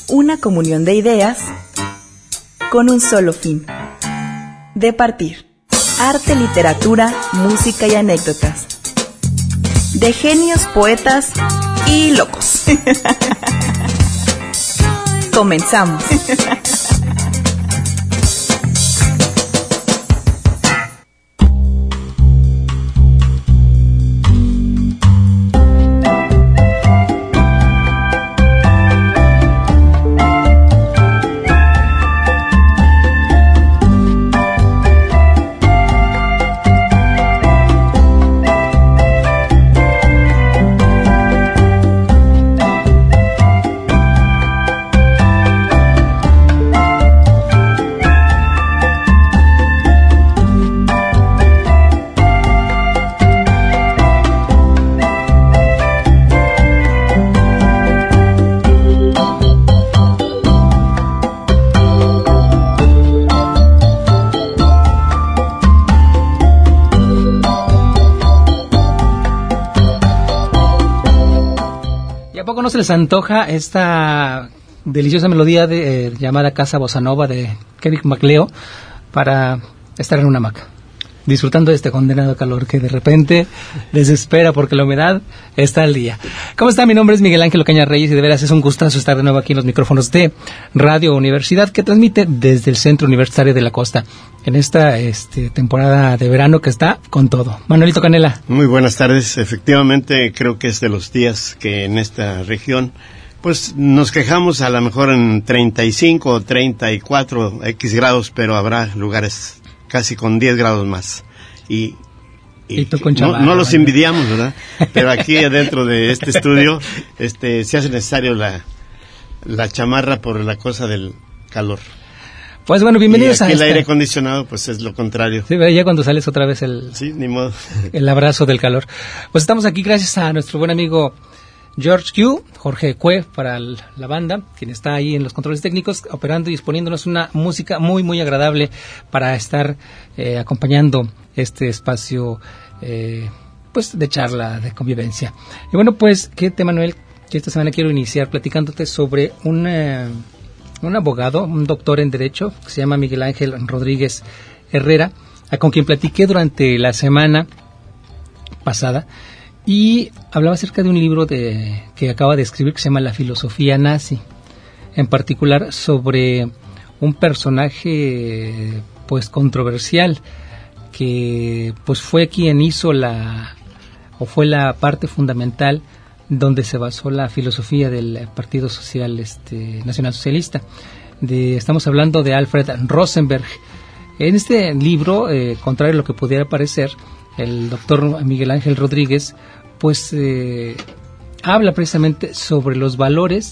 Una comunión de ideas con un solo fin: departir. Arte, literatura, música y anécdotas. De genios, poetas y locos. Comenzamos. ¿No se les antoja esta deliciosa melodía llamada Casa Bossa Nova de Kevin MacLeod para estar en una hamaca, disfrutando de este condenado calor que de repente desespera porque la humedad está al día? ¿Cómo está? Mi nombre es Miguel Ángel Ocaña Reyes y de veras es un gustazo estar de nuevo aquí en los micrófonos de Radio Universidad, que transmite desde el Centro Universitario de la Costa en esta temporada de verano que está con todo. Manuelito Canela. Muy buenas tardes. Efectivamente, creo que es de los días que en esta región pues nos quejamos a lo mejor en 35 o 34 X grados, pero habrá lugares casi con 10 grados más. Y tú con chamarra, no los envidiamos, ¿verdad? Pero aquí dentro de este estudio se hace necesario la chamarra por la cosa del calor. Pues bueno, bienvenidos y aquí a el aire acondicionado pues es lo contrario. Sí, ya cuando sales otra vez sí, ni modo. El abrazo del calor. Pues estamos aquí gracias a nuestro buen amigo Jorge Cue para la banda, quien está ahí en los controles técnicos, operando y exponiéndonos una música muy, muy agradable para estar acompañando este espacio pues de charla, de convivencia. Y bueno, pues, ¿qué tema, Manuel? Que esta semana quiero iniciar platicándote sobre un abogado, un doctor en Derecho, que se llama Miguel Ángel Rodríguez Herrera, con quien platiqué durante la semana pasada, y hablaba acerca de un libro que acaba de escribir que se llama La filosofía nazi, en particular sobre un personaje pues controversial, que pues fue quien hizo fue la parte fundamental donde se basó la filosofía del Partido Social Nacional Socialista. Estamos hablando de Alfred Rosenberg. En este libro, contrario a lo que pudiera parecer, el doctor Miguel Ángel Rodríguez pues habla precisamente sobre los valores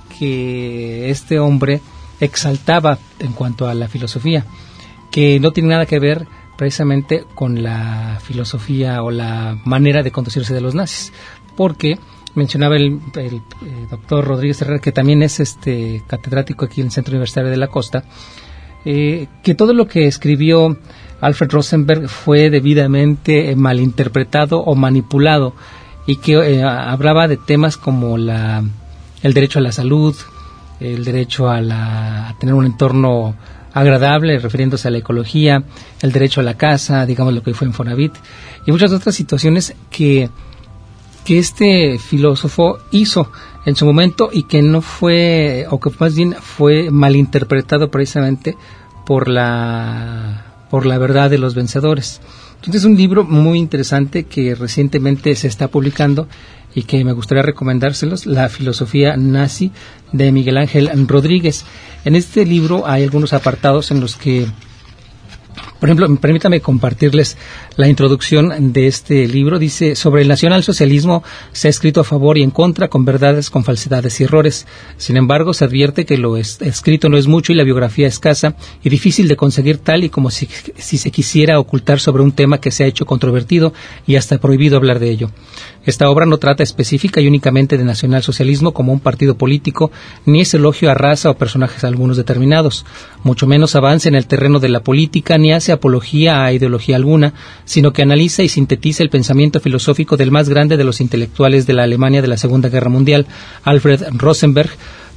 que este hombre exaltaba en cuanto a la filosofía, que no tiene nada que ver precisamente con la filosofía o la manera de conducirse de los nazis, porque mencionaba el doctor Rodríguez Herrera, que también es catedrático aquí en el Centro Universitario de la Costa, que todo lo que escribió Alfred Rosenberg fue debidamente malinterpretado o manipulado, y que hablaba de temas como el derecho a la salud, el derecho a tener un entorno agradable, refiriéndose a la ecología, el derecho a la casa, digamos lo que fue Infonavit, y muchas otras situaciones que este filósofo hizo en su momento y que no fue, o que más bien fue malinterpretado precisamente por la verdad de los vencedores. Entonces es un libro muy interesante que recientemente se está publicando y que me gustaría recomendárselos, La filosofía nazi de Miguel Ángel Rodríguez. En este libro hay algunos apartados en los que, por ejemplo, permítame compartirles la introducción de este libro. Dice: sobre el nacionalsocialismo se ha escrito a favor y en contra, con verdades, con falsedades y errores. Sin embargo, se advierte que lo escrito no es mucho y la biografía escasa y difícil de conseguir, tal y como si se quisiera ocultar sobre un tema que se ha hecho controvertido y hasta prohibido hablar de ello. Esta obra no trata específica y únicamente de nacionalsocialismo como un partido político, ni es elogio a raza o personajes algunos determinados, mucho menos avanza en el terreno de la política, ni hace apología a ideología alguna, sino que analiza y sintetiza el pensamiento filosófico del más grande de los intelectuales de la Alemania de la Segunda Guerra Mundial, Alfred Rosenberg,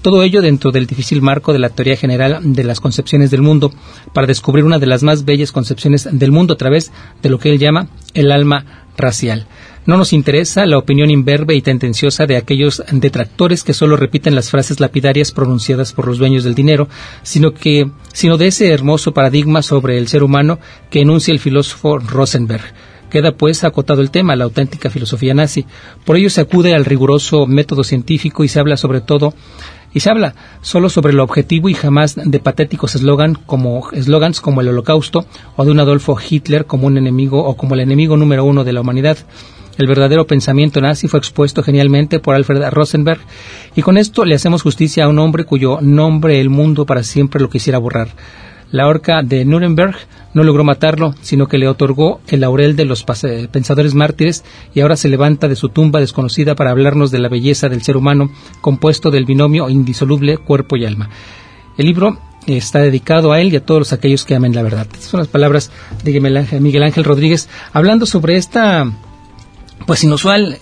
Todo ello dentro del difícil marco de la teoría general de las concepciones del mundo, para descubrir una de las más bellas concepciones del mundo a través de lo que él llama el alma racial. No nos interesa la opinión imberbe y tendenciosa de aquellos detractores que solo repiten las frases lapidarias pronunciadas por los dueños del dinero, sino de ese hermoso paradigma sobre el ser humano que enuncia el filósofo Rosenberg. Queda pues acotado el tema, la auténtica filosofía nazi. Por ello se acude al riguroso método científico y se habla solo sobre lo objetivo y jamás de patéticos eslogans como el Holocausto o de un Adolfo Hitler como un enemigo o como el enemigo número uno de la humanidad. El verdadero pensamiento nazi fue expuesto genialmente por Alfred Rosenberg, y con esto le hacemos justicia a un hombre cuyo nombre el mundo para siempre lo quisiera borrar. La horca de Nuremberg no logró matarlo, sino que le otorgó el laurel de los pensadores mártires, y ahora se levanta de su tumba desconocida para hablarnos de la belleza del ser humano, compuesto del binomio indisoluble cuerpo y alma. El libro está dedicado a él y a todos aquellos que amen la verdad. Estas son las palabras de Miguel Ángel Rodríguez, hablando sobre esta, pues, inusual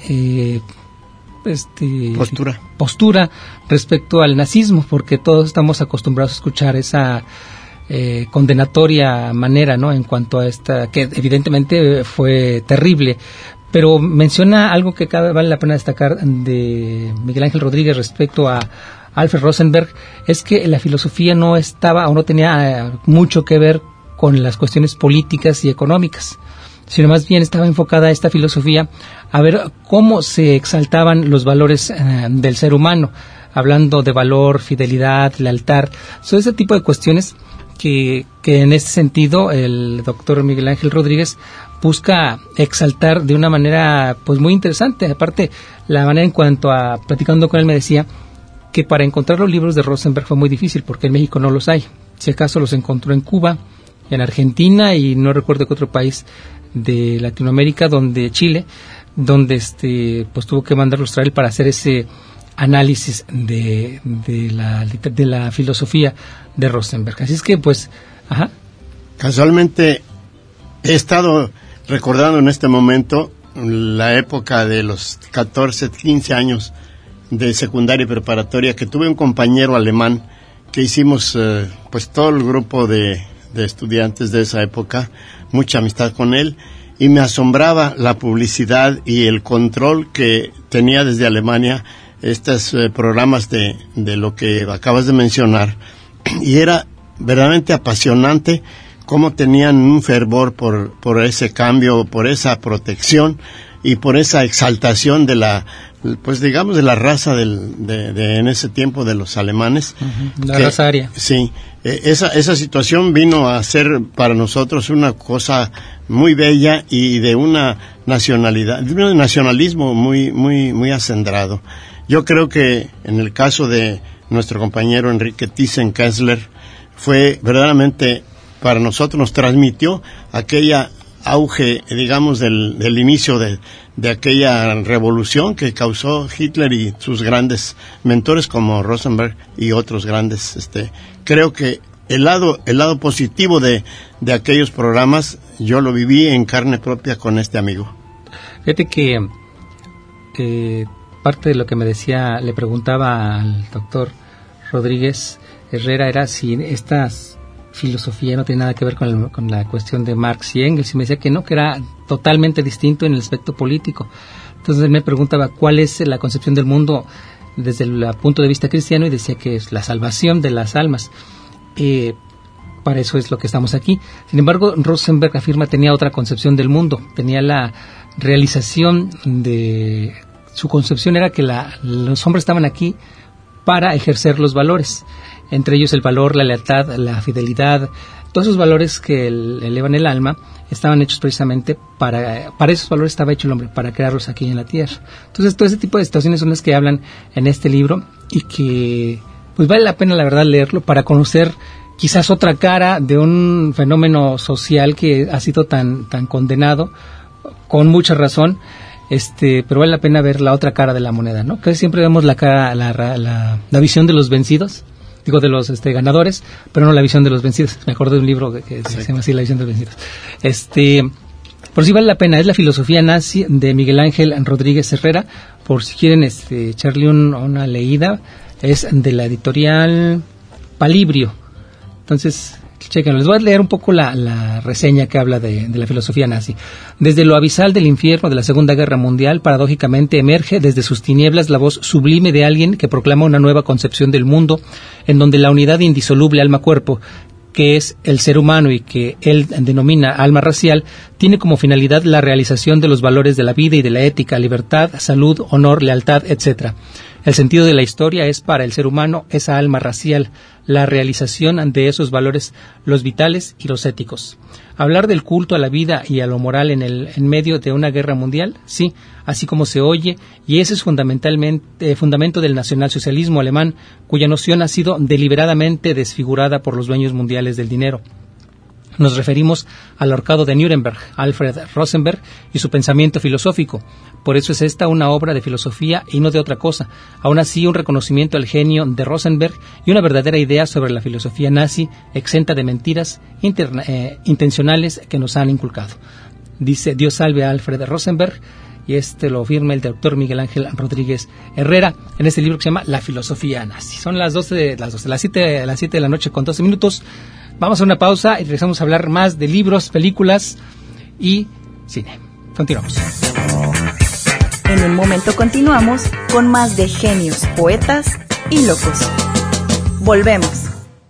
postura respecto al nazismo, porque todos estamos acostumbrados a escuchar esa condenatoria manera, ¿no?, en cuanto a esta, que evidentemente fue terrible, pero menciona algo que vale la pena destacar de Miguel Ángel Rodríguez respecto a Alfred Rosenberg, es que la filosofía no estaba o no tenía mucho que ver con las cuestiones políticas y económicas, sino más bien estaba enfocada esta filosofía a ver cómo se exaltaban los valores del ser humano, hablando de valor, fidelidad, lealtad, son ese tipo de cuestiones que en este sentido el doctor Miguel Ángel Rodríguez busca exaltar de una manera pues muy interesante. Aparte, la manera en cuanto a, platicando con él, me decía que para encontrar los libros de Rosenberg fue muy difícil porque en México no los hay. Si acaso los encontró en Cuba, en Argentina y no recuerdo qué otro país de Latinoamérica, Chile, donde pues tuvo que mandarlos traer para hacer ese análisis de la filosofía de Rosenberg. Así es que pues, Casualmente he estado recordando en este momento la época de los 14, 15 años de secundaria y preparatoria, que tuve un compañero alemán que hicimos pues todo el grupo de estudiantes de esa época, mucha amistad con él, y me asombraba la publicidad y el control que tenía desde Alemania estos programas de lo que acabas de mencionar, y era verdaderamente apasionante cómo tenían un fervor por ese cambio, por esa protección y por esa exaltación de la, pues digamos, de la raza en ese tiempo de los alemanes. La raza aria. Sí, esa situación vino a ser para nosotros una cosa muy bella y de una nacionalidad, de un nacionalismo muy acendrado. Yo creo que en el caso de nuestro compañero Enrique Thyssen-Kessler fue verdaderamente, para nosotros nos transmitió aquella auge, digamos, del inicio de aquella revolución que causó Hitler y sus grandes mentores como Rosenberg y otros grandes. Creo que el lado positivo de aquellos programas yo lo viví en carne propia con este amigo. Fíjate que parte de lo que me decía, le preguntaba al doctor Rodríguez Herrera, era si esta filosofía no tiene nada que ver con la cuestión de Marx y Engels, y me decía que no, que era totalmente distinto en el aspecto político. Entonces él me preguntaba cuál es la concepción del mundo desde el punto de vista cristiano, y decía que es la salvación de las almas. Para eso es lo que estamos aquí. Sin embargo, Rosenberg afirma tenía otra concepción del mundo, tenía la realización de su concepción, era que los hombres estaban aquí para ejercer los valores, entre ellos el valor, la lealtad, la fidelidad, todos esos valores que elevan el alma estaban hechos precisamente para esos valores estaba hecho el hombre, para crearlos aquí en la tierra. Entonces todo ese tipo de situaciones son las que hablan en este libro, y que pues vale la pena la verdad leerlo para conocer quizás otra cara de un fenómeno social que ha sido tan condenado, con mucha razón, pero vale la pena ver la otra cara de la moneda, ¿no? Que siempre vemos la visión de los vencidos, de los ganadores, pero no la visión de los vencidos. Me acuerdo de un libro que se llama así, La visión de los vencidos. Por si vale la pena, es La filosofía nazi de Miguel Ángel Rodríguez Herrera, por si quieren echarle una leída. es de la editorial Palibrio. Entonces, chéquenlo. Les voy a leer un poco la reseña que habla de la filosofía nazi. Desde lo abisal del infierno de la Segunda Guerra Mundial, paradójicamente emerge desde sus tinieblas la voz sublime de alguien que proclama una nueva concepción del mundo, en donde la unidad indisoluble alma-cuerpo, que es el ser humano y que él denomina alma racial, tiene como finalidad la realización de los valores de la vida y de la ética, libertad, salud, honor, lealtad, etc. El sentido de la historia es para el ser humano esa alma racial, la realización de esos valores, los vitales y los éticos. Hablar del culto a la vida y a lo moral en medio de una guerra mundial, sí, así como se oye, y ese es fundamento del nacionalsocialismo alemán, cuya noción ha sido deliberadamente desfigurada por los dueños mundiales del dinero. Nos referimos al ahorcado de Nuremberg, Alfred Rosenberg, y su pensamiento filosófico. Por eso es esta una obra de filosofía y no de otra cosa. Aún así, un reconocimiento al genio de Rosenberg y una verdadera idea sobre la filosofía nazi, exenta de mentiras intencionales que nos han inculcado. Dice: Dios salve a Alfred Rosenberg, y lo firma el doctor Miguel Ángel Rodríguez Herrera en este libro que se llama La filosofía nazi. Son las 7 de la noche con 12 minutos. Vamos a una pausa y regresamos a hablar más de libros, películas y cine. Continuamos. En un momento continuamos con más de Genios, Poetas y Locos. Volvemos.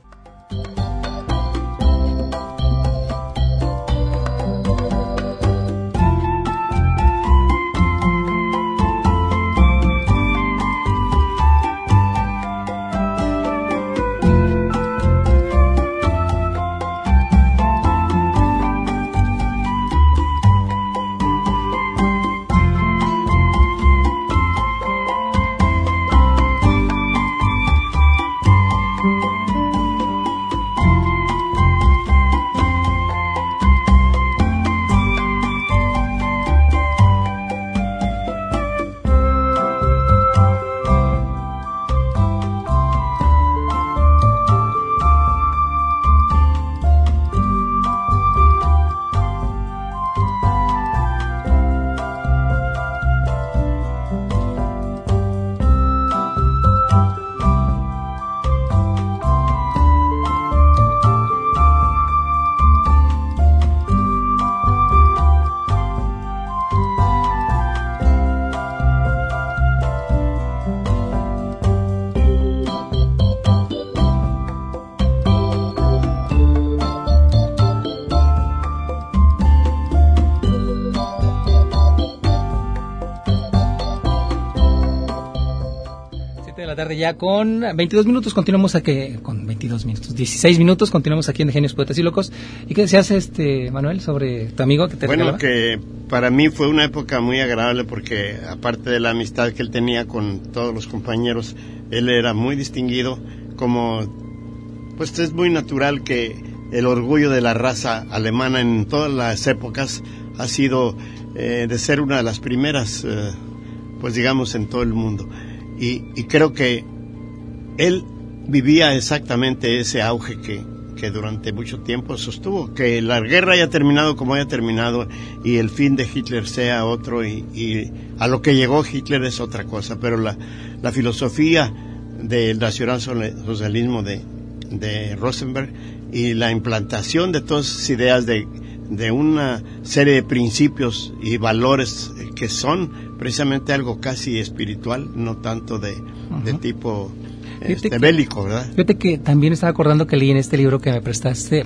Tarde ya con 22 minutos, continuamos aquí, con 16 minutos, continuamos aquí en Genios, Poetas y Locos. ¿Y qué decías, Manuel, sobre tu amigo que te regalaba? Que para mí fue una época muy agradable porque, aparte de la amistad que él tenía con todos los compañeros, él era muy distinguido, pues es muy natural que el orgullo de la raza alemana en todas las épocas ha sido de ser una de las primeras, pues digamos, en todo el mundo. Y creo que él vivía exactamente ese auge que durante mucho tiempo sostuvo, que la guerra haya terminado como haya terminado y el fin de Hitler sea otro y a lo que llegó Hitler es otra cosa, pero la filosofía del nacionalsocialismo de Rosenberg y la implantación de todas esas ideas de una serie de principios y valores que son precisamente algo casi espiritual, no tanto de tipo bélico, ¿verdad? Fíjate que también estaba acordando que leí en este libro que me prestaste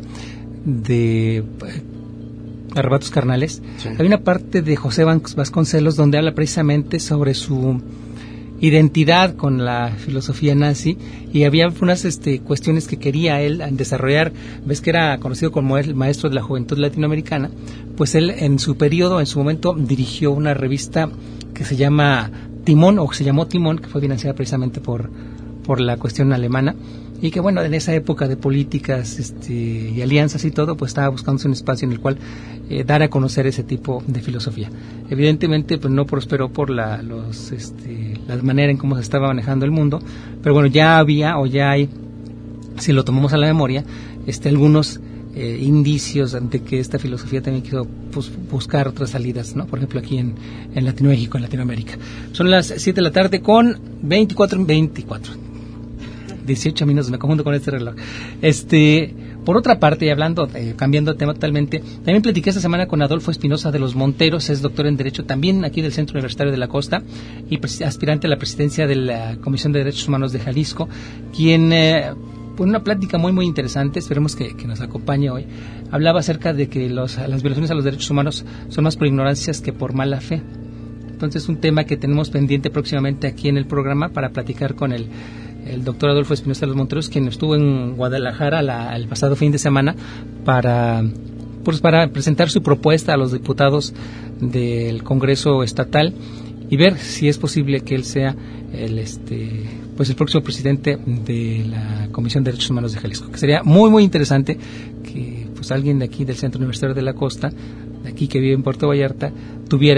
de Arrebatos Carnales. Sí. Hay una parte de José Vasconcelos donde habla precisamente sobre su identidad con la filosofía nazi, y había unas cuestiones que quería él desarrollar. Ves que era conocido como el maestro de la juventud latinoamericana. Pues él en su momento dirigió una revista que se llama Timón, o se llamó Timón, que fue financiada precisamente por la cuestión alemana, y que bueno, en esa época de políticas y alianzas y todo, pues estaba buscándose un espacio en el cual dar a conocer ese tipo de filosofía. Evidentemente pues no prosperó por la manera en cómo se estaba manejando el mundo, pero bueno, ya hay, si lo tomamos a la memoria, algunos indicios de que esta filosofía también quiso buscar otras salidas, ¿no? Por ejemplo, aquí en Latinoamérica. Son las 7 de la tarde con 24. 18 minutos, me confundo con este reloj. Por otra parte, y hablando, cambiando de tema totalmente, también platiqué esta semana con Adolfo Espinosa de los Monteros, es doctor en Derecho también aquí del Centro Universitario de la Costa y aspirante a la presidencia de la Comisión de Derechos Humanos de Jalisco, quien, por una plática muy muy interesante, esperemos que nos acompañe hoy, hablaba acerca de que las violaciones a los derechos humanos son más por ignorancias que por mala fe. Entonces, un tema que tenemos pendiente próximamente aquí en el programa para platicar con el doctor Adolfo Espinosa de los Monteros, quien estuvo en Guadalajara el pasado fin de semana para presentar su propuesta a los diputados del Congreso Estatal y ver si es posible que él sea el próximo presidente de la Comisión de Derechos Humanos de Jalisco, que sería muy muy interesante que pues alguien de aquí del Centro Universitario de la Costa, de aquí que vive en Puerto Vallarta, tuviera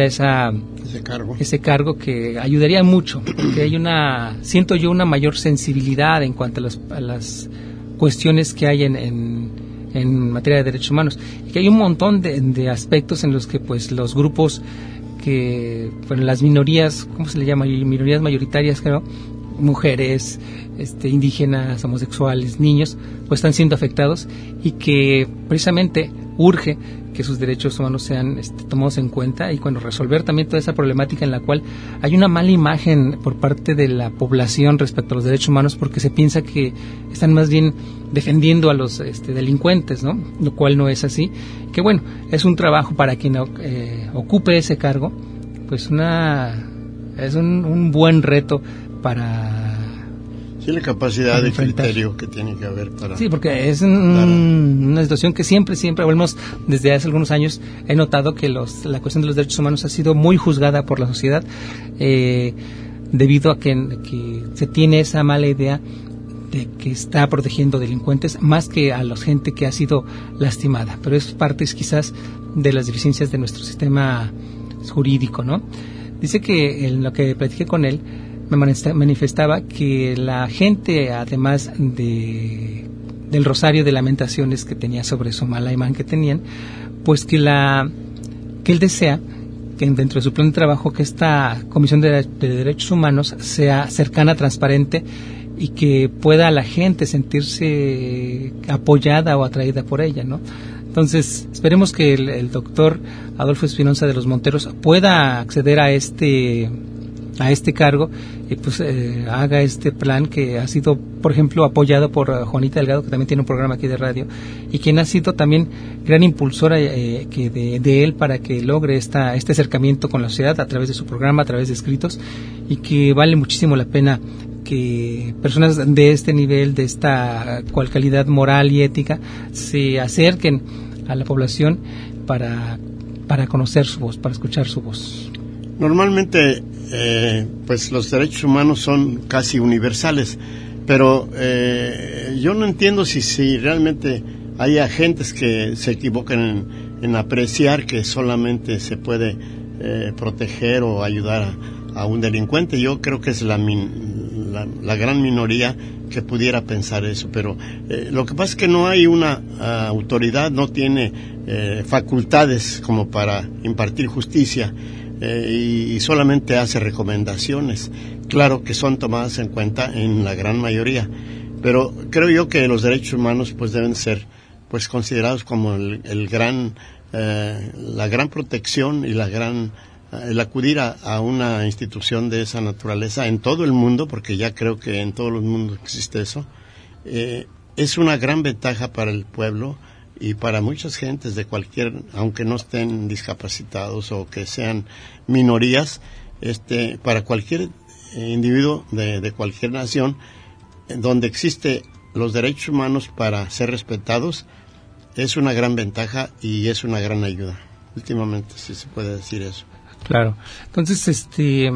ese cargo que ayudaría mucho, porque siento yo una mayor sensibilidad en cuanto a las cuestiones que hay en materia de derechos humanos, y que hay un montón de aspectos en los que pues los grupos las minorías, ¿cómo se le llama? Minorías mayoritarias, creo, mujeres, indígenas, homosexuales, niños, pues están siendo afectados, y que precisamente urge que sus derechos humanos sean tomados en cuenta, y resolver también toda esa problemática en la cual hay una mala imagen por parte de la población respecto a los derechos humanos, porque se piensa que están más bien defendiendo a los delincuentes, ¿no? Lo cual no es así. Que bueno, es un trabajo para quien ocupe ese cargo, pues es un buen reto para... Sí, la capacidad de criterio que tiene que haber para... Sí, porque es una situación que siempre, desde hace algunos años, he notado que la cuestión de los derechos humanos ha sido muy juzgada por la sociedad, debido a que se tiene esa mala idea de que está protegiendo delincuentes más que a la gente que ha sido lastimada. Pero es parte quizás de las deficiencias de nuestro sistema jurídico, ¿no? Dice que en lo que platiqué con él, me manifestaba que la gente, además del rosario de lamentaciones que tenía sobre su mala imagen que tenían, pues que él desea que dentro de su plan de trabajo que esta Comisión de Derechos Humanos sea cercana, transparente, y que pueda la gente sentirse apoyada o atraída por ella, ¿no? Entonces, esperemos que el doctor Adolfo Espinosa de los Monteros pueda acceder a este cargo y pues haga este plan que ha sido, por ejemplo, apoyado por Juanita Delgado, que también tiene un programa aquí de radio, y quien ha sido también gran impulsora de él para que logre este acercamiento con la sociedad a través de su programa, a través de escritos, y que vale muchísimo la pena que personas de este nivel, de esta calidad moral y ética, se acerquen a la población para conocer su voz, para escuchar su voz. Normalmente, pues los derechos humanos son casi universales, pero yo no entiendo si realmente hay agentes que se equivocan en apreciar que solamente se puede proteger o ayudar a un delincuente. Yo creo que es la gran minoría que pudiera pensar eso, pero lo que pasa es que no hay una autoridad, no tiene facultades como para impartir justicia, y solamente hace recomendaciones. Claro que son tomadas en cuenta en la gran mayoría, pero creo yo que los derechos humanos pues deben ser pues considerados como la gran protección y el acudir a una institución de esa naturaleza en todo el mundo, porque ya creo que en todos los mundos existe eso, es una gran ventaja para el pueblo y para muchas gentes aunque no estén discapacitados o que sean minorías, para cualquier individuo de cualquier nación donde existe los derechos humanos para ser respetados, es una gran ventaja y es una gran ayuda. Últimamente sí se puede decir eso. Claro. Entonces,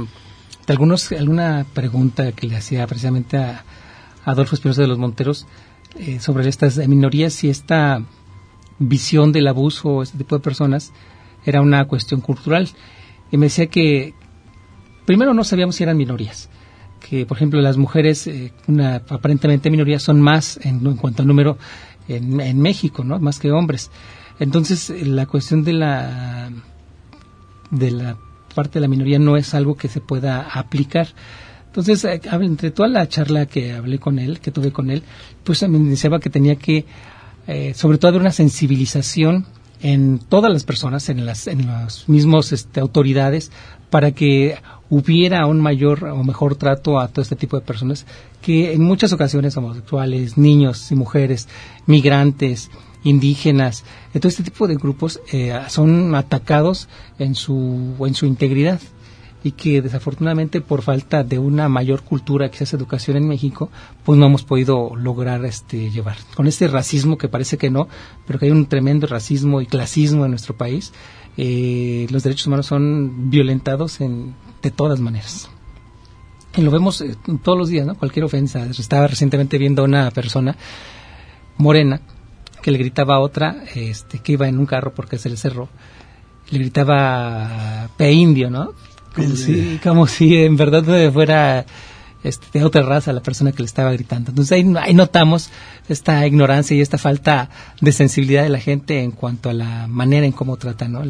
alguna pregunta que le hacía precisamente a Adolfo Espinosa de los Monteros sobre estas minorías y esta visión del abuso o este tipo de personas era una cuestión cultural, y me decía que primero no sabíamos si eran minorías, que por ejemplo las mujeres, aparentemente minorías, son más en cuanto al número en México, ¿no? Más que hombres. Entonces la cuestión de la parte de la minoría no es algo que se pueda aplicar. Entonces, entre toda la charla que tuve con él, pues me deseaba que tenía que, sobre todo, haber una sensibilización en todas las personas, en los mismos autoridades, para que hubiera un mayor o mejor trato a todo este tipo de personas que en muchas ocasiones homosexuales, niños y mujeres, migrantes, indígenas, todo este tipo de grupos son atacados en su integridad, y que desafortunadamente por falta de una mayor cultura, quizás educación en México, pues no hemos podido lograr llevar. Con este racismo que parece que no, pero que hay un tremendo racismo y clasismo en nuestro país, los derechos humanos son violentados de todas maneras. Y lo vemos todos los días, ¿no? Cualquier ofensa. Estaba recientemente viendo a una persona morena que le gritaba a otra, que iba en un carro porque se le cerró, le gritaba pe indio, ¿no? Como si en verdad fuera de otra raza la persona que le estaba gritando. Entonces ahí notamos esta ignorancia y esta falta de sensibilidad de la gente en cuanto a la manera en cómo trata, ¿no?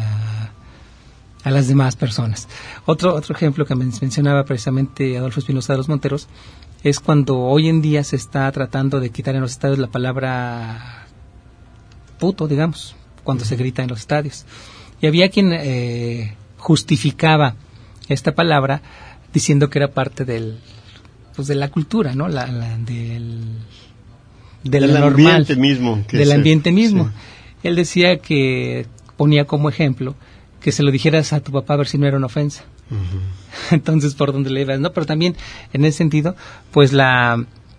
a las demás personas. Otro ejemplo que mencionaba precisamente Adolfo Espinosa de los Monteros es cuando hoy en día se está tratando de quitar en los estadios la palabra puto, digamos, cuando se grita en los estadios. Y había quien justificaba esta palabra diciendo que era parte de la cultura, ¿no? Del ambiente mismo. Del ambiente mismo. Sí. Él decía que ponía como ejemplo que se lo dijeras a tu papá a ver si no era una ofensa. Uh-huh. Entonces, por dónde le ibas, ¿no? Pero también, en ese sentido, pues la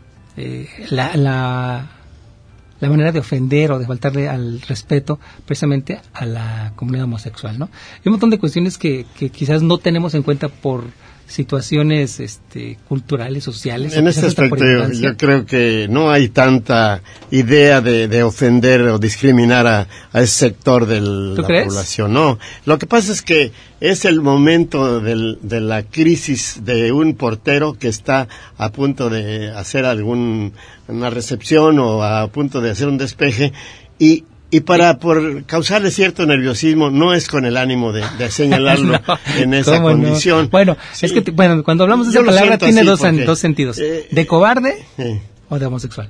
manera de ofender o de faltarle al respeto precisamente a la comunidad homosexual, ¿no? Hay un montón de cuestiones que quizás no tenemos en cuenta por situaciones culturales, sociales. En este aspecto yo creo que no hay tanta idea de ofender o discriminar a ese sector de la población. No, lo que pasa es que es el momento de la crisis de un portero que está a punto de hacer una recepción o a punto de hacer un despeje y por causarle cierto nerviosismo, no es con el ánimo de señalarlo no, en esa condición. No? Bueno, sí. Es que cuando hablamos de esa palabra tiene dos sentidos, de cobarde o de homosexual.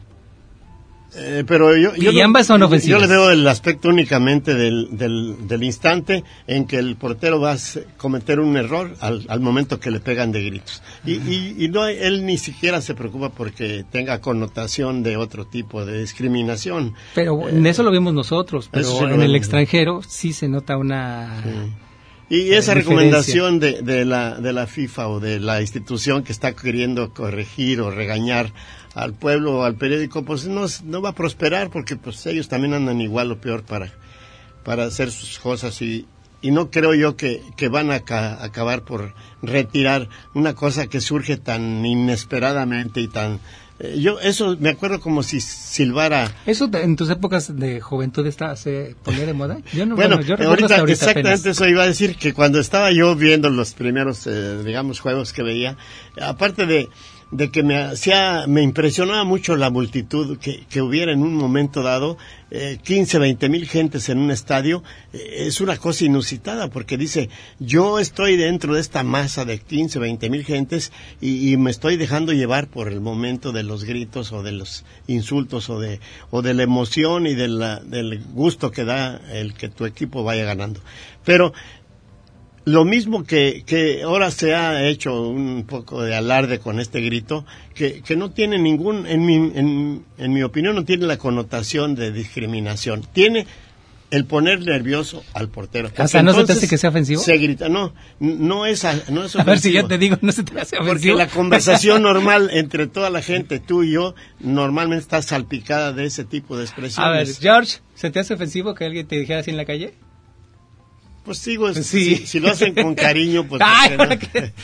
Pero y ambas son ofensivas. Yo le veo el aspecto únicamente del instante en que el portero va a cometer un error al momento que le pegan de gritos. Y no, él ni siquiera se preocupa porque tenga connotación de otro tipo de discriminación. Pero en eso lo vemos nosotros, pero en el extranjero sí se nota una... Sí. Y esa recomendación de la FIFA o de la institución que está queriendo corregir o regañar al pueblo o al periódico, pues no va a prosperar porque pues ellos también andan igual o peor para hacer sus cosas y no creo yo que van a acabar por retirar una cosa que surge tan inesperadamente y tan... eso me acuerdo como si silbara... ¿Eso en tus épocas de juventud se ponía de moda? Yo ahorita exactamente apenas. Eso iba a decir, que cuando estaba yo viendo los primeros, juegos que veía, aparte de que me impresionaba mucho la multitud que hubiera en un momento dado, 15, 20 mil gentes en un estadio, es una cosa inusitada, porque dice, yo estoy dentro de esta masa de 15, 20 mil gentes y me estoy dejando llevar por el momento de los gritos o de los insultos o de la emoción y del gusto que da el que tu equipo vaya ganando. Pero lo mismo que ahora se ha hecho un poco de alarde con este grito, que no tiene en mi opinión, no tiene la connotación de discriminación. Tiene el poner nervioso al portero. O sea, ¿no se te hace que sea ofensivo? Se grita, no es ofensivo. A ver si yo te digo, no se te hace ofensivo. Porque la conversación normal entre toda la gente, tú y yo, normalmente está salpicada de ese tipo de expresiones. A ver, George, ¿se te hace ofensivo que alguien te dijera así en la calle? Pues digo, sí. si lo hacen con cariño, pues... ¡Ay, no?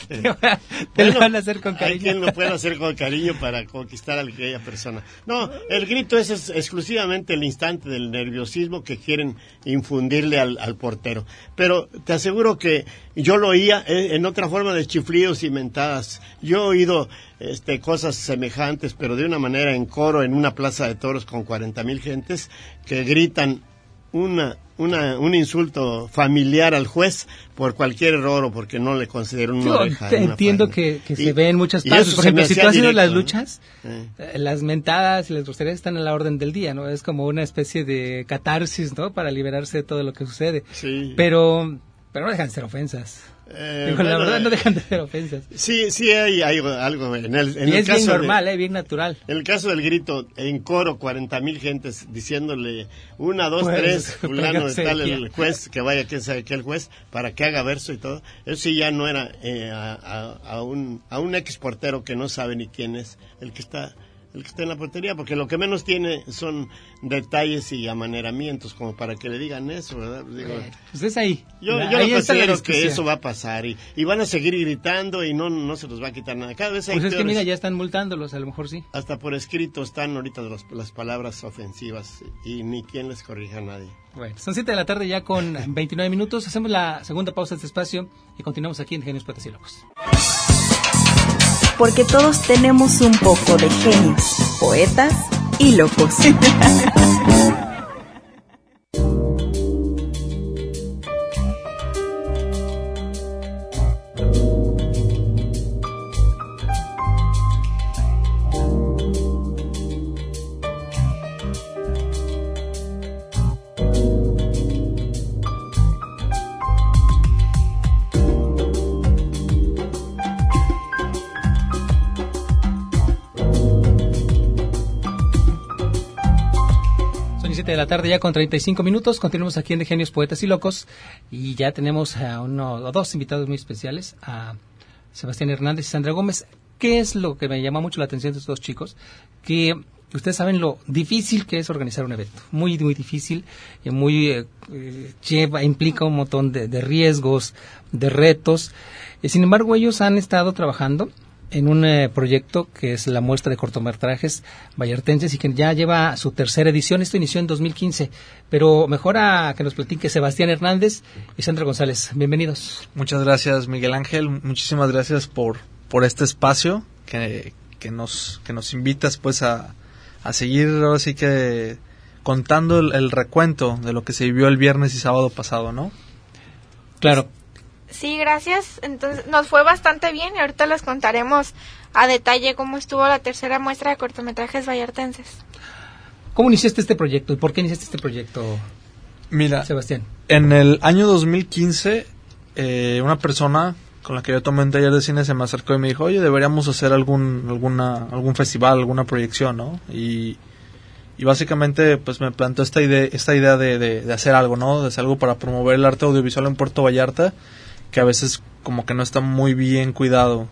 Te lo van a hacer con cariño. Hay quien lo puede hacer con cariño para conquistar a aquella persona. No, el grito es exclusivamente el instante del nerviosismo que quieren infundirle al portero. Pero te aseguro que yo lo oía en otra forma de chiflidos y mentadas. Yo he oído cosas semejantes, pero de una manera en coro, en una plaza de toros con 40,000 gentes que gritan un insulto familiar al juez por cualquier error o porque no le considero una oreja. Entiendo que se ve en muchas partes. Por ejemplo, si tú has ido a las luchas, las mentadas y las groserías están a la orden del día, ¿no? Es como una especie de catarsis, ¿no? Para liberarse de todo lo que sucede. Sí. Pero no dejan de ser ofensas. La verdad no dejan de ser ofensas. Sí hay algo en el y es caso bien normal, bien natural. En el caso del grito en coro, 40,000 gentes diciéndole 1, 2, 3, fulano de tal el juez, que vaya quién sabe qué el juez, para que haga verso y todo. Eso sí ya no era a un ex portero que no sabe ni quién es el que está en la portería, porque lo que menos tiene son detalles y amaneramientos como para que le digan eso, ¿verdad? Digo, pues es ahí. Yo no considero que eso va a pasar y van a seguir gritando y no se los va a quitar nada. Cada vez hay pues es que mira, ya están multándolos, a lo mejor sí. Hasta por escrito están ahorita las palabras ofensivas y ni quien les corrija a nadie. Bueno, son 7 de la tarde ya con 29 minutos. Hacemos la segunda pausa de este espacio y continuamos aquí en Genios, Poetas y Locos. Porque todos tenemos un poco de genios, poetas y locos. De la tarde ya con 35 minutos, continuamos aquí en De Genios, Poetas y Locos y ya tenemos a uno o dos invitados muy especiales, a Sebastián Hernández y Sandra Gómez. ¿Qué es lo que me llama mucho la atención de estos dos chicos? Que ustedes saben lo difícil que es organizar un evento, muy muy difícil, implica un montón de riesgos, de retos, sin embargo ellos han estado trabajando en un proyecto que es la muestra de cortometrajes vallartenses y que ya lleva su tercera edición. Esto inició en 2015, pero mejor a que nos platique Sebastián Hernández y Sandra González. Bienvenidos. Muchas gracias, Miguel Ángel. Muchísimas gracias por este espacio que nos invitas pues a seguir ahora sí que contando el recuento de lo que se vivió el viernes y sábado pasado, ¿no? Claro. Sí, gracias. Entonces nos fue bastante bien y ahorita les contaremos a detalle cómo estuvo la tercera muestra de cortometrajes vallartenses. ¿Cómo iniciaste este proyecto y por qué iniciaste este proyecto, Mira, Sebastián? En el año 2015, una persona con la que yo tomé un taller de cine se me acercó y me dijo, oye, deberíamos hacer algún festival, alguna proyección, ¿no? Y básicamente pues me planteó esta idea de hacer algo, ¿no? De hacer algo para promover el arte audiovisual en Puerto Vallarta, que a veces como que no está muy bien cuidado.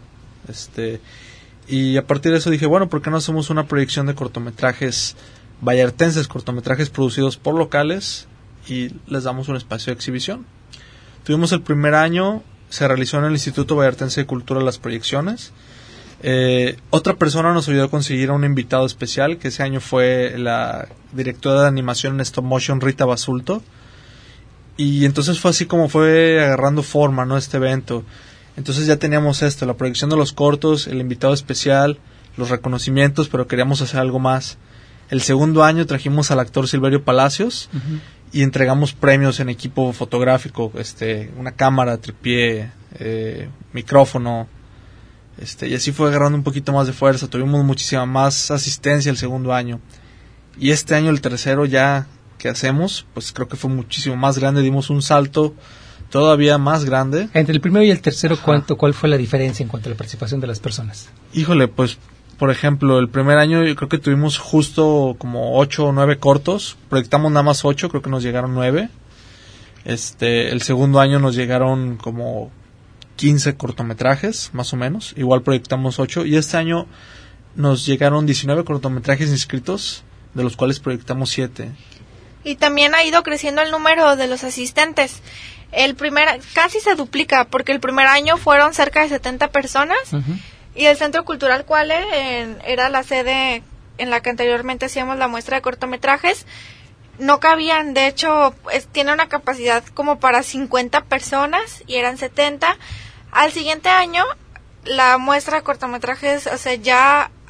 Y a partir de eso dije, bueno, ¿por qué no hacemos una proyección de cortometrajes vallartenses, cortometrajes producidos por locales y les damos un espacio de exhibición? Tuvimos el primer año, se realizó en el Instituto Vallartense de Cultura las proyecciones. Otra persona nos ayudó a conseguir a un invitado especial, que ese año fue la directora de animación en stop motion, Rita Basulto. Y entonces fue así como fue agarrando forma, ¿no? Este evento. Entonces ya teníamos la proyección de los cortos, el invitado especial, los reconocimientos, pero queríamos hacer algo más. El segundo año trajimos al actor Silverio Palacios y entregamos premios en equipo fotográfico, una cámara, tripié, micrófono, y así fue agarrando un poquito más de fuerza. Tuvimos muchísima más asistencia el segundo año. Y este año, el tercero ya que hacemos, pues creo que fue muchísimo más grande, dimos un salto todavía más grande. Entre el primero y el tercero, ¿cuál fue la diferencia en cuanto a la participación de las personas? Híjole, pues, por ejemplo, el primer año yo creo que tuvimos justo como 8 o 9 cortos, proyectamos nada más 8, creo que nos llegaron 9. El segundo año nos llegaron como 15 cortometrajes, más o menos, igual proyectamos 8, y este año nos llegaron 19 cortometrajes inscritos, de los cuales proyectamos 7. Y también ha ido creciendo el número de los asistentes. Casi se duplica, porque el primer año fueron cerca de 70 personas, y el Centro Cultural Cuale era la sede en la que anteriormente hacíamos la muestra de cortometrajes. No cabían, de hecho, tiene una capacidad como para 50 personas, y eran 70. Al siguiente año, la muestra de cortometrajes, ya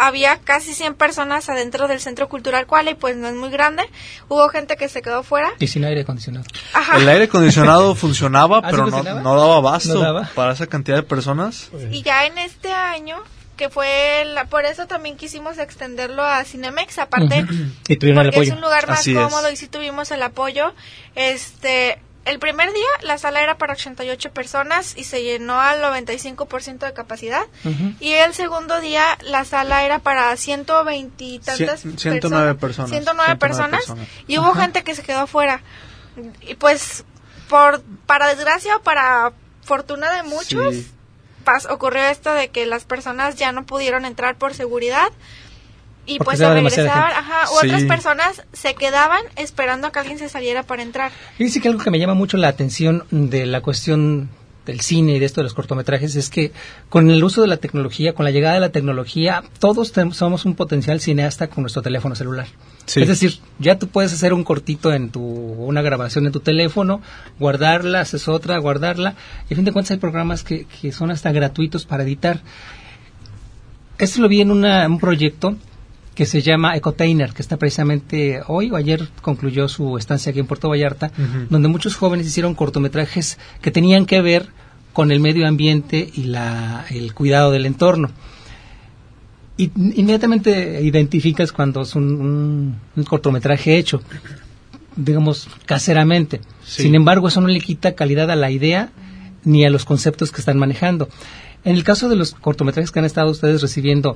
había casi 100 personas adentro del Centro Cultural Cuale y pues no es muy grande. Hubo gente que se quedó fuera. Y sin aire acondicionado. Ajá. El aire acondicionado funcionaba, pero funcionaba? no daba abasto ¿No daba? para esa cantidad de personas. Y ya en este año, que fue por eso también quisimos extenderlo a Cinemex, aparte Y tuvieron el porque apoyo. es un lugar más Así es. cómodo y sí tuvimos el apoyo. El primer día la sala era para 88 personas y se llenó al 95% de capacidad. Ujú. Y el segundo día la sala era para 120 y tantas 109 personas. 109 personas. Y hubo Ajá. gente que se quedó afuera. Y pues, para desgracia o para fortuna de muchos, Sí. ocurrió esto de que las personas ya no pudieron entrar por seguridad. Y Porque pues se se daba demasiada regresaban, gente. u Sí. otras personas se quedaban esperando a que alguien se saliera para entrar. Fíjense que algo que me llama mucho la atención de la cuestión del cine y de esto de los cortometrajes es que con el uso de la tecnología, con la llegada de la tecnología, todos somos un potencial cineasta con nuestro teléfono celular. Sí. Es decir, ya tú puedes hacer un cortito una grabación en tu teléfono, guardarla, haces otra, guardarla, y a fin de cuentas hay programas que son hasta gratuitos para editar. Esto lo vi en un proyecto que se llama Ecotainer, que está precisamente hoy o ayer concluyó su estancia aquí en Puerto Vallarta, Ujú. donde muchos jóvenes hicieron cortometrajes que tenían que ver con el medio ambiente y el cuidado del entorno. Y inmediatamente identificas cuando es un cortometraje hecho, digamos, caseramente. Sí. Sin embargo, eso no le quita calidad a la idea ni a los conceptos que están manejando. En el caso de los cortometrajes que han estado ustedes recibiendo,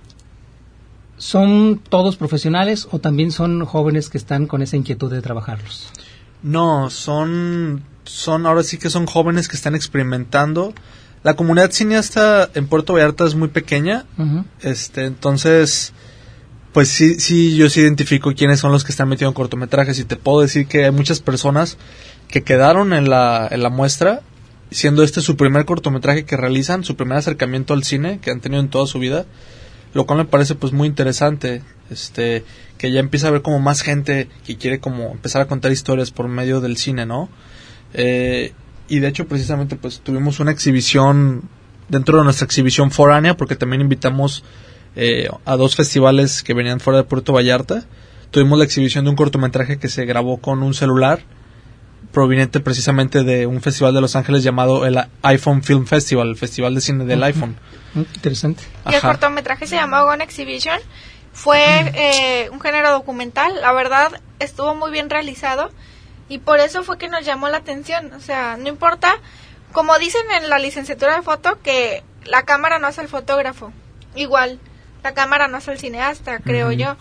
¿son todos profesionales o también son jóvenes que están con esa inquietud de trabajarlos? No, son ahora sí que son jóvenes que están experimentando. La comunidad cineasta en Puerto Vallarta es muy pequeña, Ujú. entonces, pues sí, yo sí identifico quiénes son los que están metidos en cortometrajes y te puedo decir que hay muchas personas que quedaron en la muestra, siendo este su primer cortometraje que realizan, su primer acercamiento al cine que han tenido en toda su vida, lo cual me parece pues muy interesante, que ya empieza a haber como más gente que quiere como empezar a contar historias por medio del cine, ¿no? Y de hecho precisamente pues tuvimos una exhibición dentro de nuestra exhibición foránea, porque también invitamos a 2 festivales que venían fuera de Puerto Vallarta. Tuvimos la exhibición de un cortometraje que se grabó con un celular proveniente precisamente de un festival de Los Ángeles llamado el iPhone Film Festival, el festival de cine del iPhone. Interesante. Y el Ajá. cortometraje se llamó Gone Exhibition. Fue un género documental. La verdad, estuvo muy bien realizado. Y por eso fue que nos llamó la atención. O sea, no importa, como dicen en la licenciatura de foto, que la cámara no es el fotógrafo. Igual, la cámara no es el cineasta, creo yo.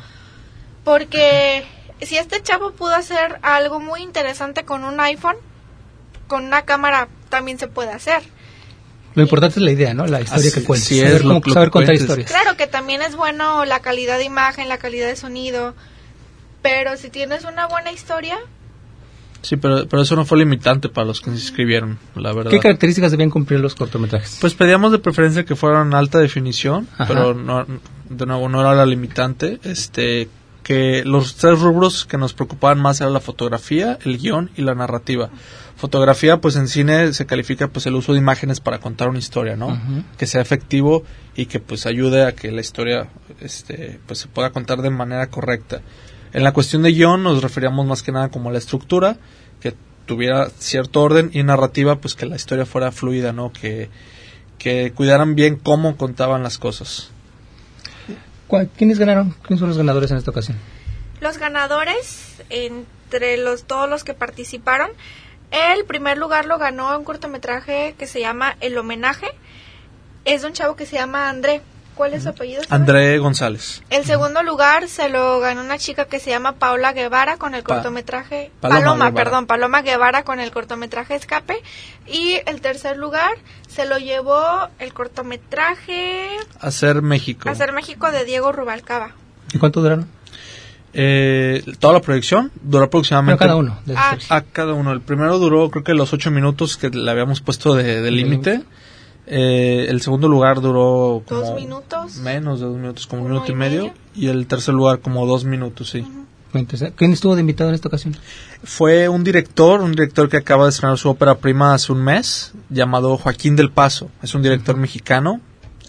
Porque si este chavo pudo hacer algo muy interesante con un iPhone, con una cámara también se puede hacer. Lo importante es la idea, ¿no? La historia Así- que cuentas. sí, Saber es lo cómo que saber contar cuentes. historias. Claro que también es bueno la calidad de imagen, la calidad de sonido, pero si tienes una buena historia, Sí, pero eso no fue limitante para los que se inscribieron, la verdad. ¿Qué características debían cumplir los cortometrajes? Pues pedíamos de preferencia que fueran alta definición, Ajá. pero no, de nuevo no era la limitante. Que los 3 rubros que nos preocupaban más era la fotografía, el guión y la narrativa. Fotografía, pues en cine se califica pues el uso de imágenes para contar una historia, ¿no? Ujú. Que sea efectivo y que pues ayude a que la historia pues se pueda contar de manera correcta. En la cuestión de guión nos referíamos más que nada como a la estructura, que tuviera cierto orden, y narrativa, pues que la historia fuera fluida, ¿no? Que cuidaran bien cómo contaban las cosas. ¿Quiénes ganaron? ¿Quiénes son los ganadores en esta ocasión? los ganadores, entre todos los que participaron, el primer lugar lo ganó un cortometraje que se llama El Homenaje. Es de un chavo que se llama André. ¿Cuál es su apellido? André González. El segundo lugar se lo ganó una chica que se llama Paula Guevara con el cortometraje... Paloma Guevara con el cortometraje Escape. Y el tercer lugar se lo llevó el cortometraje... Hacer México. Hacer México de Diego Rubalcaba. ¿Y cuánto duraron? Toda la proyección duró aproximadamente... Cada uno. De esos tres. A cada uno. El primero duró creo que los 8 minutos que le habíamos puesto de límite. El segundo lugar duró como 2 minutos. menos de 2 minutos, como 1 1 minuto y y medio. medio. Y el tercer lugar como 2 minutos, sí. Muy interesante. ¿Quién estuvo de invitado en esta ocasión? Fue un director que acaba de estrenar su ópera prima hace un mes, llamado Joaquín del Paso. Es un director mexicano.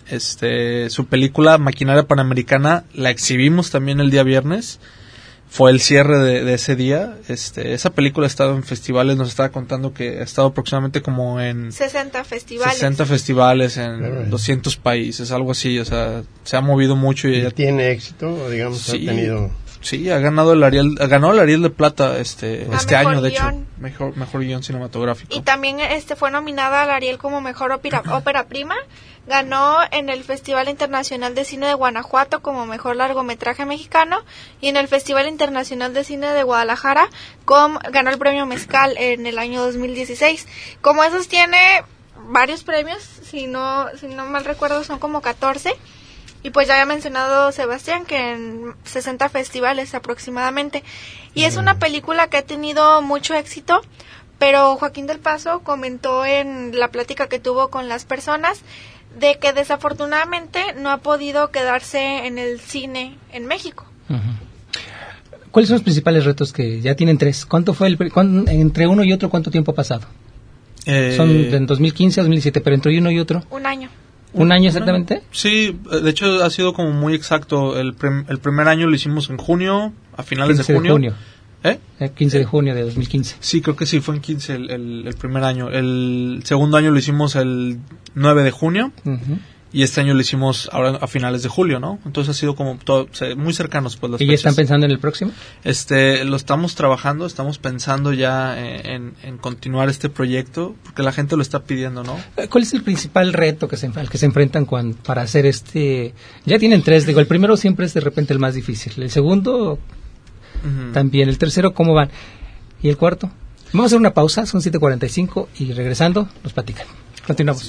Su película Maquinaria Panamericana la exhibimos también el día viernes. Fue el cierre de ese día. Esa película ha estado en festivales, nos estaba contando que ha estado aproximadamente como en 60 festivales. 60 festivales en 200 países, algo así, o sea, se ha movido mucho y tiene éxito, digamos, sí, ha tenido. Sí, ganó el Ariel de Plata este año, de hecho, guión. mejor guión cinematográfico. Y también fue nominada al Ariel como mejor ópera prima. Ganó en el Festival Internacional de Cine de Guanajuato como mejor largometraje mexicano y en el Festival Internacional de Cine de Guadalajara ganó el premio Mezcal en el año 2016. Como esos tiene varios premios, si no mal recuerdo son como 14. Y pues ya había mencionado Sebastián que en 60 festivales aproximadamente. Y es una película que ha tenido mucho éxito, pero Joaquín del Paso comentó en la plática que tuvo con las personas de que desafortunadamente no ha podido quedarse en el cine en México. Uh-huh. ¿Cuáles son los principales retos que ya tienen 3? ¿Cuánto fue entre uno y otro cuánto tiempo ha pasado? Son en 2015 a 2017, pero entre uno y otro. Un año. ¿Un año exactamente? Sí, de hecho ha sido como muy exacto. El primer año lo hicimos en junio, a finales de junio. El 15 de junio de 2015. Sí, creo que sí, fue en 15 el primer año. El segundo año lo hicimos el 9 de junio. Uh-huh. Y este año lo hicimos ahora a finales de julio, ¿no? Entonces ha sido como todo, muy cercanos pues las fechas. ¿Y ya están pensando en el próximo? Lo estamos trabajando, estamos pensando ya en continuar este proyecto, porque la gente lo está pidiendo, ¿no? ¿Cuál es el principal reto al que se enfrentan para hacer Ya tienen 3, digo, el primero siempre es de repente el más difícil, el segundo uh-huh. También, el tercero, ¿cómo van? ¿Y el cuarto? Vamos a hacer una pausa, son 7:45 y regresando nos platican. Continuamos.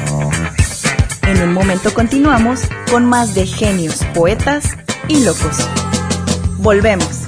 En un momento continuamos con más de Genios, Poetas y Locos. Volvemos.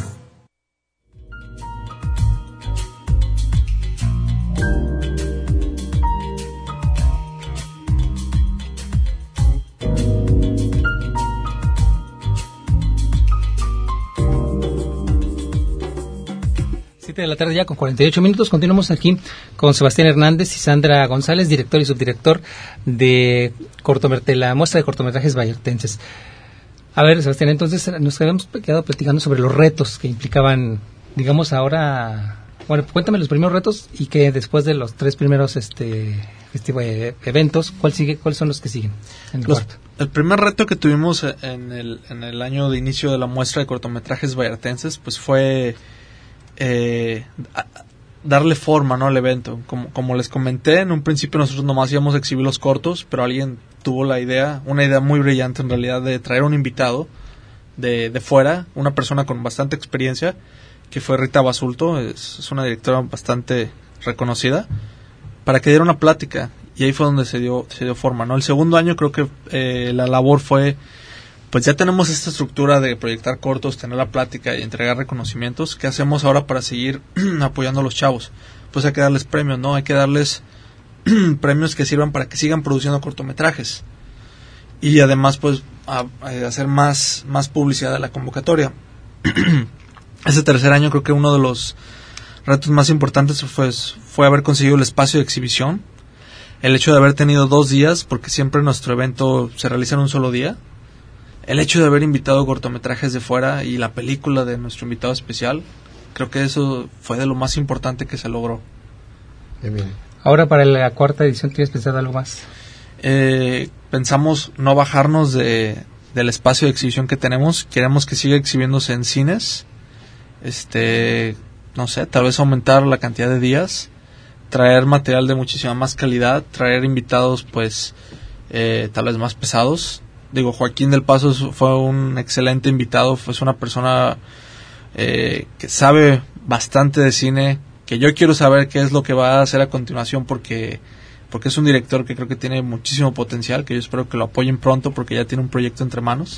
De la tarde ya con 48 minutos. Continuamos aquí con Sebastián Hernández y Sandra González, director y subdirector de la muestra de cortometrajes vallartenses. A ver, Sebastián, entonces nos habíamos quedado platicando sobre los retos que implicaban, digamos ahora, bueno, cuéntame los primeros retos y que después de los 3 primeros eventos, ¿cuáles son los que siguen? El primer reto que tuvimos en el año de inicio de la muestra de cortometrajes vallartenses, pues fue darle forma, ¿no?, al evento. Como les comenté, en un principio nosotros nomás íbamos a exhibir los cortos, pero alguien tuvo una idea muy brillante en realidad, de traer un invitado de fuera, una persona con bastante experiencia, que fue Rita Basulto, es una directora bastante reconocida, para que diera una plática, y ahí fue donde se dio forma, ¿no? El segundo año creo que la labor fue, pues ya tenemos esta estructura de proyectar cortos, tener la plática y entregar reconocimientos. ¿Qué hacemos ahora para seguir apoyando a los chavos? Pues hay que darles premios, ¿no? Hay que darles premios que sirvan para que sigan produciendo cortometrajes. Y además, pues, hacer más publicidad de la convocatoria. Ese tercer año creo que uno de los retos más importantes fue haber conseguido el espacio de exhibición. El hecho de haber tenido 2 días, porque siempre nuestro evento se realiza en un solo día. El hecho de haber invitado cortometrajes de fuera y la película de nuestro invitado especial, creo que eso fue de lo más importante que se logró. Bien. Ahora para la 4ª edición, ¿tienes pensado algo más? Pensamos no bajarnos del espacio de exhibición que tenemos. Queremos que siga exhibiéndose en cines. No sé, tal vez aumentar la cantidad de días, traer material de muchísima más calidad, traer invitados pues tal vez más pesados. Digo, Joaquín del Paso fue un excelente invitado, fue una persona que sabe bastante de cine, que yo quiero saber qué es lo que va a hacer a continuación, porque es un director que creo que tiene muchísimo potencial, que yo espero que lo apoyen pronto, porque ya tiene un proyecto entre manos.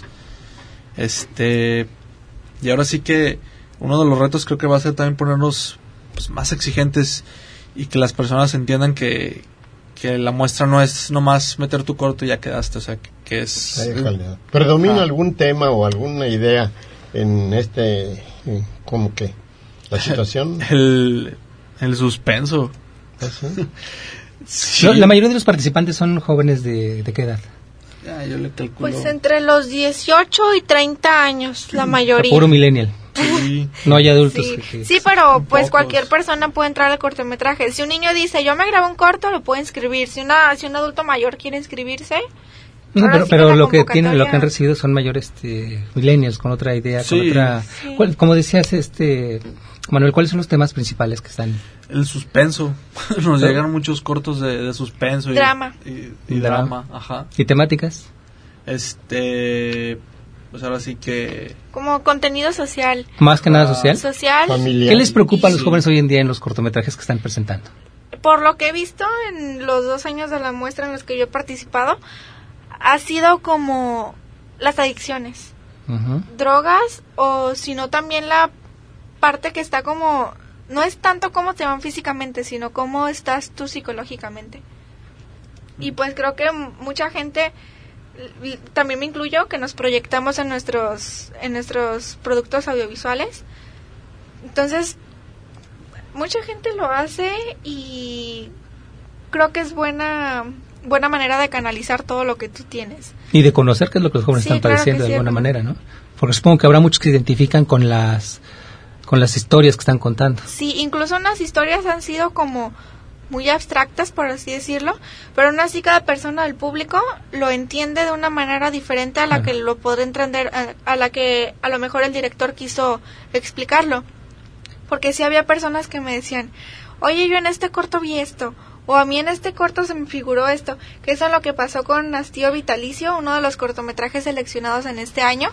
Y ahora sí que uno de los retos creo que va a ser también ponernos pues más exigentes y que las personas entiendan que la muestra no es nomás meter tu corto y ya quedaste, o sea, que es... ¿Predomina algún tema o alguna idea en como que la situación? El suspenso. ¿Sí? Sí. La mayoría de los participantes son jóvenes de qué edad. Yo le calculo. Pues entre los 18 y 30 años, la mayoría. Puro millennial. Sí. No hay adultos. Sí, pero pues pocos. cualquier persona puede entrar al cortometraje. Si un niño dice, yo me grabo un corto, lo puede inscribir. Si un adulto mayor quiere inscribirse... No, ahora sí pero la lo que convocatoria- han recibido son mayores millennials con otra idea, con Sí. otra. Sí. Como decías, Manuel, ¿cuáles son los temas principales que están? El suspenso. Nos llegan muchos cortos de suspenso. Drama. Y drama, ajá. ¿Y temáticas? Pues ahora sí que... Como contenido social. Más que nada social. Social. Familiar. ¿Qué les preocupa a los Sí. jóvenes hoy en día en los cortometrajes que están presentando? Por lo que he visto en los 2 años de la muestra en los que yo he participado, ha sido como las adicciones. Ujú. Drogas, o sino también la parte que está como... No es tanto cómo te van físicamente, sino cómo estás tú psicológicamente. Y pues creo que mucha gente, también me incluyo, que nos proyectamos en nuestros productos audiovisuales. Entonces, mucha gente lo hace y creo que es buena manera de canalizar todo lo que tú tienes. Y de conocer qué es lo que los jóvenes Sí, están claro padeciendo que de sí, alguna hermano. manera, ¿no? Porque supongo que habrá muchos que se identifican con las historias que están contando. Sí, incluso unas historias han sido como muy abstractas, por así decirlo, pero aún así cada persona del público lo entiende de una manera diferente a la Claro. que lo podrá entender, a la que a lo mejor el director quiso explicarlo. Porque sí había personas que me decían, oye, yo en este corto vi esto, o a mí en este corto se me figuró esto, que eso es lo que pasó con Hastío Vitalicio, uno de los cortometrajes seleccionados en este año,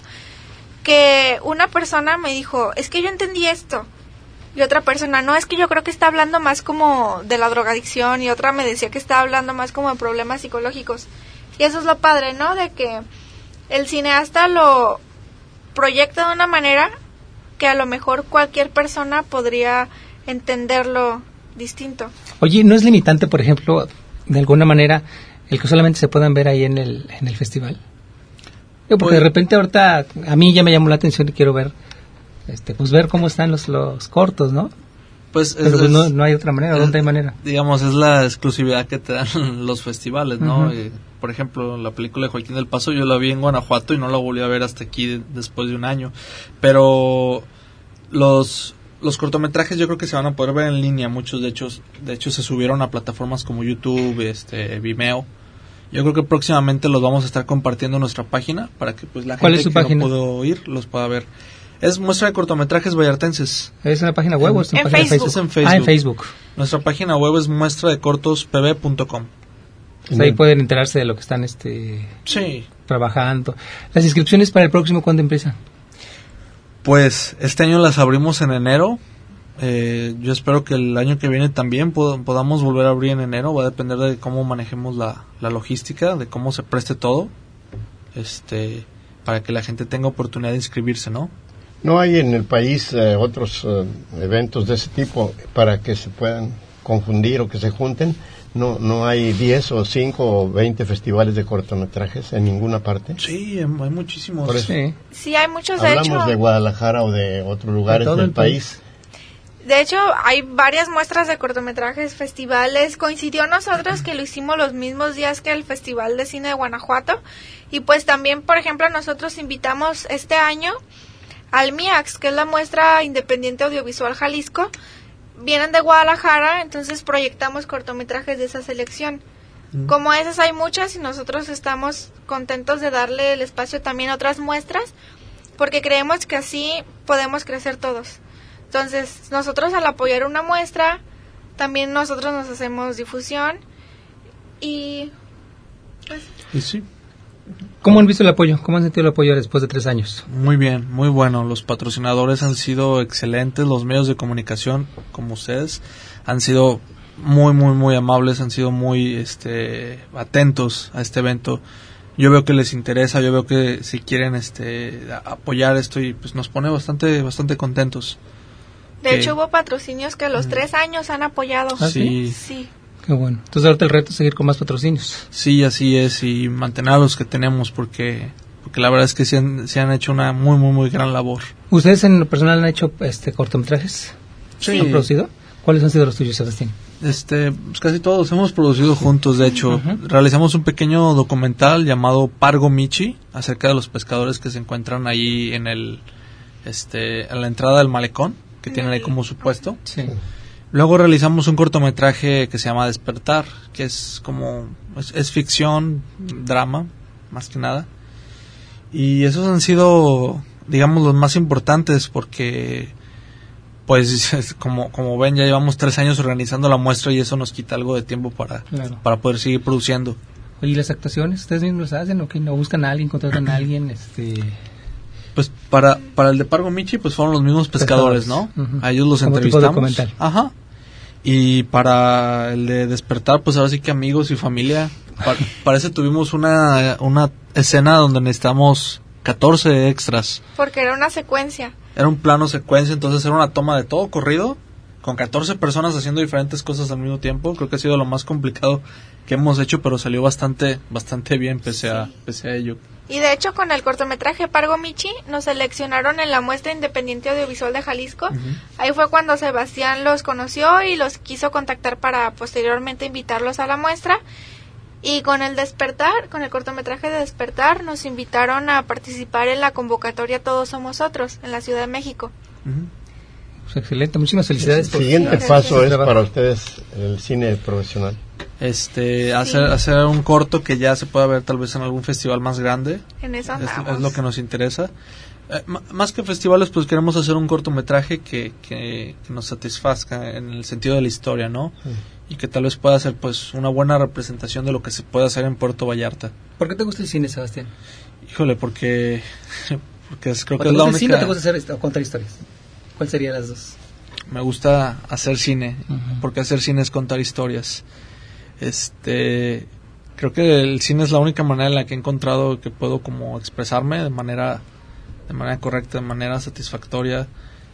que una persona me dijo, es que yo entendí esto, y otra persona, no, es que yo creo que está hablando más como de la drogadicción, y otra me decía que está hablando más como de problemas psicológicos. Y eso es lo padre, ¿no? De que el cineasta lo proyecta de una manera que a lo mejor cualquier persona podría entenderlo distinto. Oye, ¿no es limitante, por ejemplo, de alguna manera, el que solamente se puedan ver ahí en el festival? Porque Pues- de repente ahorita a mí ya me llamó la atención y quiero ver, pues ver cómo están los cortos, ¿no? Pues Pero pues no hay otra manera, ¿dónde hay manera? Digamos, es la exclusividad que te dan los festivales, ¿no? Ujú. Por ejemplo, la película de Joaquín del Paso yo la vi en Guanajuato y no la volví a ver hasta aquí después de un año. Pero los cortometrajes yo creo que se van a poder ver en línea, muchos de hecho se subieron a plataformas como YouTube, Vimeo. Yo creo que próximamente los vamos a estar compartiendo en nuestra página para que pues la ¿Cuál gente es su que página? no pudo ir los pueda ver. Es Muestra de Cortometrajes Vallartenses. ¿Es una página web o es una En página de Facebook. Es en Ah, en Facebook. Facebook. Nuestra página web es muestradecortospb.com. Pues ahí pueden enterarse de lo que están Sí. trabajando. Las inscripciones para el próximo, ¿cuándo empiezan? Pues este año las abrimos en enero. Yo espero que el año que viene también podamos volver a abrir en enero. Va a depender de cómo manejemos la logística, de cómo se preste todo, para que la gente tenga oportunidad de inscribirse, ¿no? ¿No hay en el país otros eventos de ese tipo para que se puedan confundir o que se junten? ¿No hay 10 o 5 o 20 festivales de cortometrajes en ninguna parte? Sí, hay muchísimos. Por eso. Sí. Sí, hay muchos, de Hablamos hecho. de Guadalajara o de otros lugares todo del el país. país. De hecho, hay varias muestras de cortometrajes, festivales. Coincidió nosotros que lo hicimos los mismos días que el Festival de Cine de Guanajuato. Y pues también, por ejemplo, nosotros invitamos este año al MIAX, que es la muestra independiente audiovisual Jalisco. Vienen de Guadalajara, entonces proyectamos cortometrajes de esa selección. Como esas hay muchas y nosotros estamos contentos de darle el espacio también a otras muestras, porque creemos que así podemos crecer todos. Entonces, nosotros al apoyar una muestra, también nosotros nos hacemos difusión y pues, Y sí, ¿Cómo han visto el apoyo? ¿Cómo han sentido el apoyo después de 3 años? muy bien, muy bueno. Los patrocinadores han sido excelentes. Los medios de comunicación, como ustedes, han sido muy, muy, muy amables. Han sido muy atentos a este evento. Yo veo que les interesa. Yo veo que si quieren apoyar esto, y pues nos pone bastante, bastante contentos. de Ok. hecho hubo patrocinios que los 3 años han apoyado. ¿Ah, sí? Sí. Qué bueno. Entonces ahorita el reto es seguir con más patrocinios. Sí, así es, y mantener a los que tenemos, porque la verdad es que se han hecho una muy, muy, muy gran labor. ¿Ustedes en lo personal han hecho cortometrajes? Sí. ¿Han producido? ¿Cuáles han sido los tuyos, Sebastián? Pues casi todos hemos producido juntos, de hecho. Realizamos un pequeño documental llamado Pargo Michi, acerca de los pescadores que se encuentran ahí en en la entrada del malecón, que tienen ahí como su puesto. Sí. Luego realizamos un cortometraje que se llama Despertar, que es como, es ficción, drama, más que nada. Y esos han sido, digamos, los más importantes porque, pues, como ven, ya llevamos 3 años organizando la muestra y eso nos quita algo de tiempo para poder seguir produciendo. Oye, ¿y las actuaciones ustedes mismos las hacen o qué? ¿No buscan a alguien, contratan a alguien? Pues para el de Pargo Michi, pues fueron los mismos pescadores, ¿no? A ellos los como entrevistamos. Tipo documental. Ajá. Y para el de Despertar, pues ahora sí que amigos y familia. Para ese tuvimos una escena donde necesitamos 14 extras. Porque era una secuencia. Era un plano secuencia, entonces era una toma de todo corrido, con 14 personas haciendo diferentes cosas al mismo tiempo. Creo que ha sido lo más complicado que hemos hecho, pero salió bastante bien pese a ello. Y de hecho con el cortometraje Pargo Michi nos seleccionaron en la muestra independiente audiovisual de Jalisco. Ahí fue cuando Sebastián los conoció y los quiso contactar para posteriormente invitarlos a la muestra. Y con el cortometraje de Despertar, nos invitaron a participar en la convocatoria Todos Somos Otros en la Ciudad de México. Pues excelente, muchísimas felicidades. El siguiente paso es para ustedes el cine profesional. Hacer un corto que ya se pueda ver tal vez en algún festival más grande. En eso andamos. Es lo que nos interesa. Más que festivales, pues queremos hacer un cortometraje que nos satisfazca en el sentido de la historia, ¿no? Y que tal vez pueda ser pues una buena representación de lo que se puede hacer en Puerto Vallarta. ¿Por qué te gusta el cine, Sebastián? Híjole, porque creo que es la única... ¿Te gusta el cine o te gusta hacer o contar historias? ¿Cuál serían las dos? Me gusta hacer cine, porque hacer cine es contar historias. Creo que el cine es la única manera en la que he encontrado que puedo como expresarme de manera correcta, de manera satisfactoria.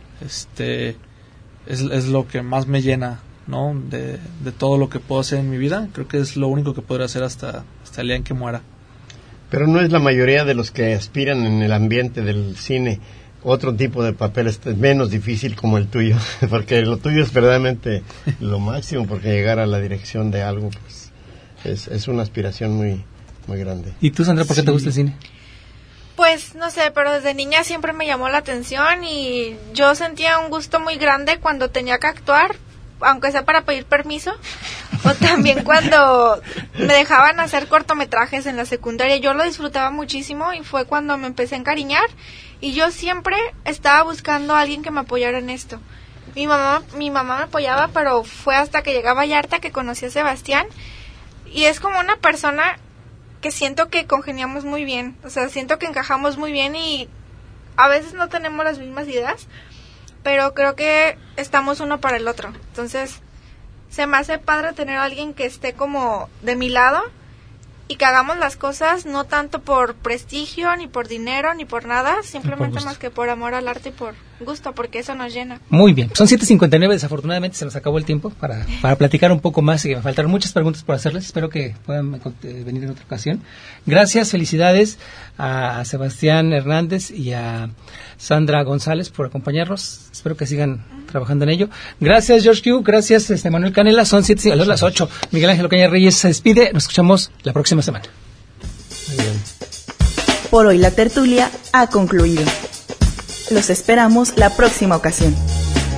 Es lo que más me llena, ¿no? De todo lo que puedo hacer en mi vida. Creo que es lo único que podré hacer hasta el día en que muera. Pero no es la mayoría de los que aspiran en el ambiente del cine. Otro tipo de papel es menos difícil como el tuyo, porque lo tuyo es verdaderamente lo máximo, porque llegar a la dirección de algo pues es una aspiración muy, muy grande. ¿Y tú, Sandra, por qué te gusta el cine? Pues no sé, pero desde niña siempre me llamó la atención y yo sentía un gusto muy grande cuando tenía que actuar, aunque sea para pedir permiso, o también cuando me dejaban hacer cortometrajes en la secundaria. Yo lo disfrutaba muchísimo y fue cuando me empecé a encariñar y yo siempre estaba buscando a alguien que me apoyara en esto. Mi mamá me apoyaba, pero fue hasta que llegué a Vallarta que conocí a Sebastián y es como una persona que siento que congeniamos muy bien, o sea, siento que encajamos muy bien y a veces no tenemos las mismas ideas, pero creo que estamos uno para el otro. Entonces, se me hace padre tener a alguien que esté como de mi lado y que hagamos las cosas no tanto por prestigio, ni por dinero, ni por nada, simplemente más que por amor al arte y por gusto, porque eso nos llena. Muy bien, son 7:59, desafortunadamente se nos acabó el tiempo para platicar un poco más y me faltaron muchas preguntas por hacerles, espero que puedan venir en otra ocasión. Gracias, felicidades a Sebastián Hernández y a Sandra González por acompañarnos, espero que sigan trabajando en ello. Gracias, George Q, gracias, Manuel Canela, son 7, a las 8. Miguel Ángel Ocaña Reyes se despide, nos escuchamos la próxima semana. Muy bien. Por hoy la tertulia ha concluido. Los esperamos la próxima ocasión.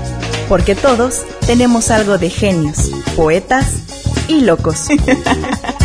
Porque todos tenemos algo de genios, poetas y locos.